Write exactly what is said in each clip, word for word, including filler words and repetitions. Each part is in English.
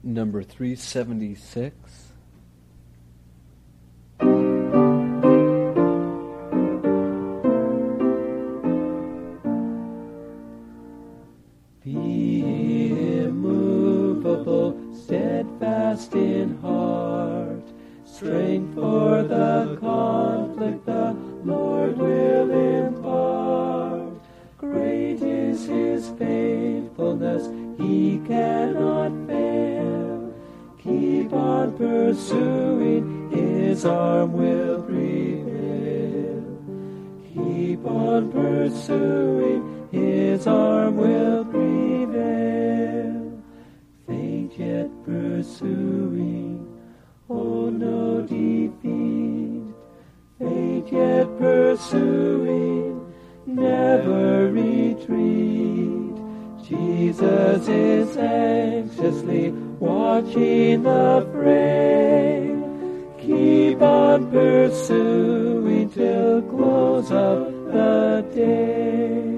number three seventy-six. Be immovable, steadfast in heart, strength for the conflict the Lord will impart. Great is his faithfulness, he cannot fail. Keep on pursuing, his arm will prevail. Keep on pursuing, his arm will prevail. Faint yet pursuing, oh no defeat. Faint yet pursuing, never retreat. Jesus is anxiously watching the fray. Keep on pursuing till close of the day.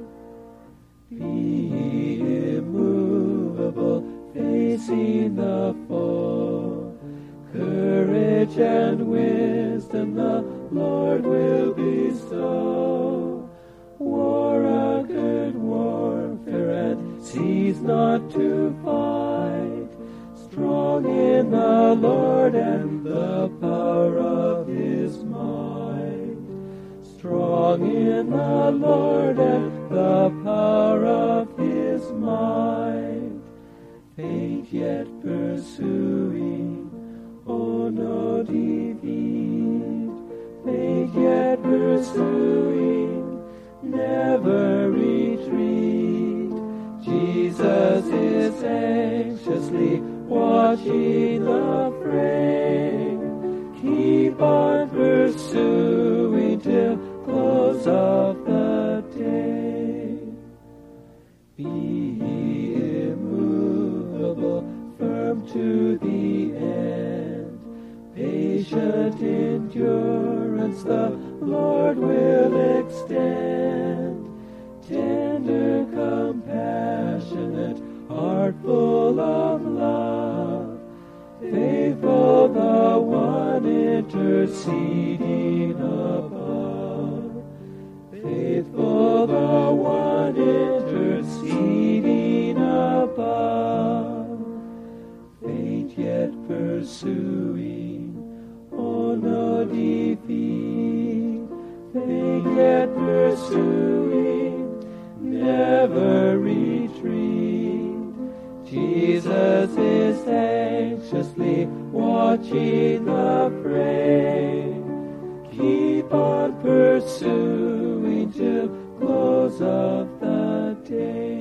Be immovable, facing the foe. Courage and wisdom the Lord will bestow. War a good warfare and cease not to fight. Strong in the Lord and the power of his might. Strong in the Lord and the power of his might. Faint yet pursuing, oh no defeat. Faint yet pursuing, never retreat. Jesus is anxiously watching the fray. Keep on pursuing till close of the day. Be immovable, firm to the end. Patient endurance the Lord will extend. Tender, compassionate, heart full of love. Faithful the one interceding above. Faithful the one interceding above. Faint yet pursuing, oh no defeat. Faint yet pursuing, never retreat. Jesus is anxiously watching the fray. Keep on pursuing till close of the day.